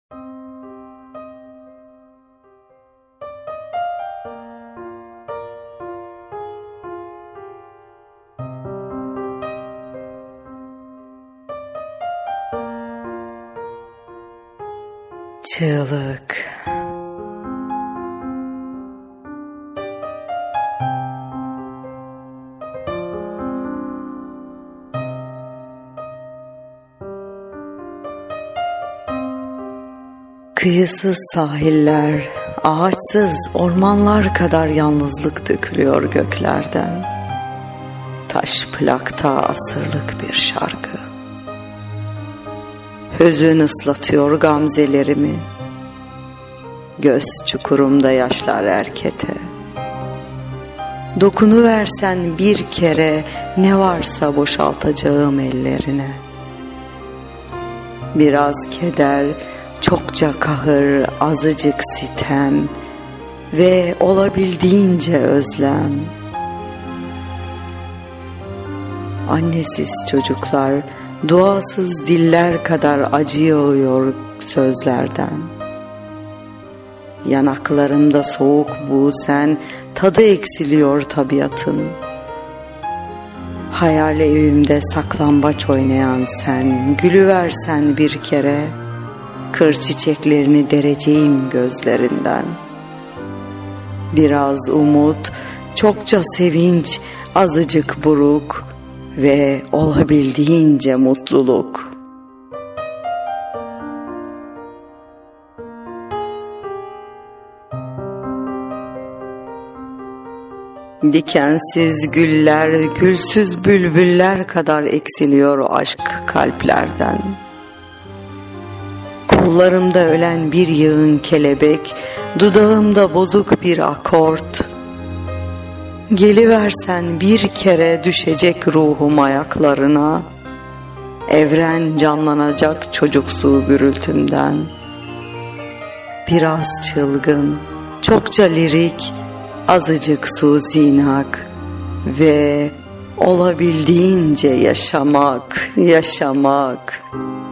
Çığlık. Kıyısız sahiller, ağaçsız ormanlar kadar yalnızlık dökülüyor göklerden. Taş plakta asırlık bir şarkı. Hüzün ıslatıyor gamzelerimi. Göz çukurumda yaşlar erkete. Dokunuversen bir kere ne varsa boşaltacağım ellerine. Biraz keder, çokça kahır, azıcık sitem ve olabildiğince özlem. Annesiz çocuklar, duasız diller kadar acı yağıyor sözlerden. Yanaklarımda soğuk buğsen, tadı eksiliyor tabiatın. Hayal evimde saklambaç oynayan sen, gülüversen bir kere, kır çiçeklerini dereceğim gözlerinden. Biraz umut, çokça sevinç, azıcık buruk ve olabildiğince mutluluk. Dikensiz güller, gülsüz bülbüller kadar eksiliyor o aşk kalplerden. Kollarımda ölen bir yığın kelebek, dudağımda bozuk bir akort. Geliversen bir kere düşecek ruhum ayaklarına, evren canlanacak çocuksu gürültümden. Biraz çılgın, çokça lirik, azıcık suzinak ve olabildiğince yaşamak.